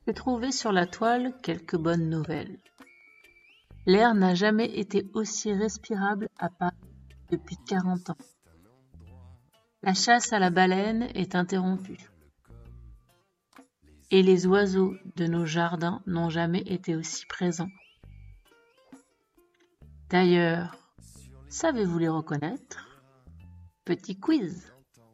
J'ai trouvé sur la toile quelques bonnes nouvelles. L'air n'a jamais été aussi respirable à Paris depuis 40 ans. La chasse à la baleine est interrompue. Et les oiseaux de nos jardins n'ont jamais été aussi présents. D'ailleurs, savez-vous les reconnaître? Petit quiz.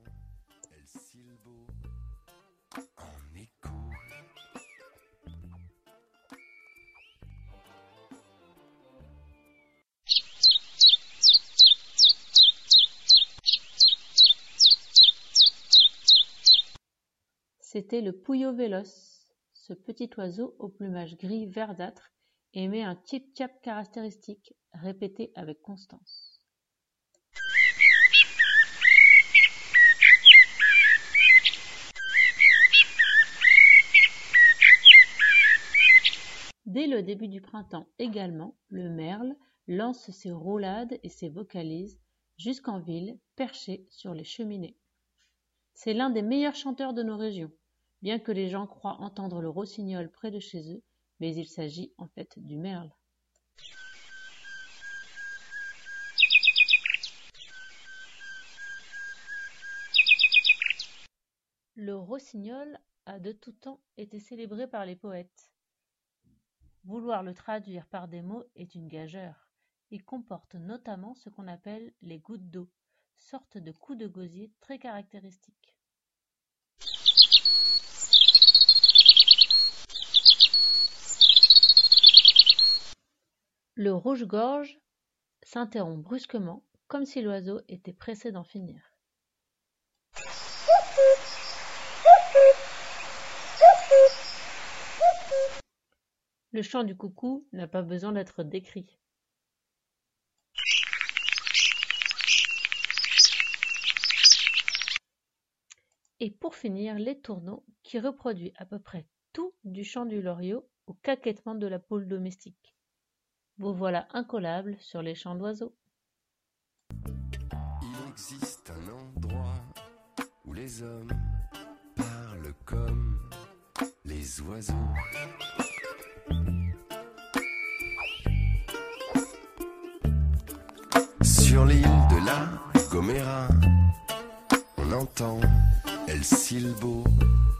C'était le pouillot véloce. Ce petit oiseau au plumage gris verdâtre émet un tchip-tchap caractéristique, répété avec constance. Dès le début du printemps également, le merle lance ses roulades et ses vocalises jusqu'en ville, perché sur les cheminées. C'est l'un des meilleurs chanteurs de nos régions, bien que les gens croient entendre le rossignol près de chez eux, mais il s'agit en fait du merle. Le rossignol a de tout temps été célébré par les poètes. Vouloir le traduire par des mots est une gageure. Il comporte notamment ce qu'on appelle les gouttes d'eau, sorte de coups de gosier très caractéristiques. Le rouge-gorge s'interrompt brusquement, comme si l'oiseau était pressé d'en finir. Le chant du coucou n'a pas besoin d'être décrit. Et pour finir, les tourneaux, qui reproduit à peu près tout du chant du loriot au caquettement de la poule domestique. Vous voilà incollable sur les chants d'oiseaux. Il existe un endroit où les hommes parlent comme les oiseaux. Sur l'île de la Gomera, on entend El Silbo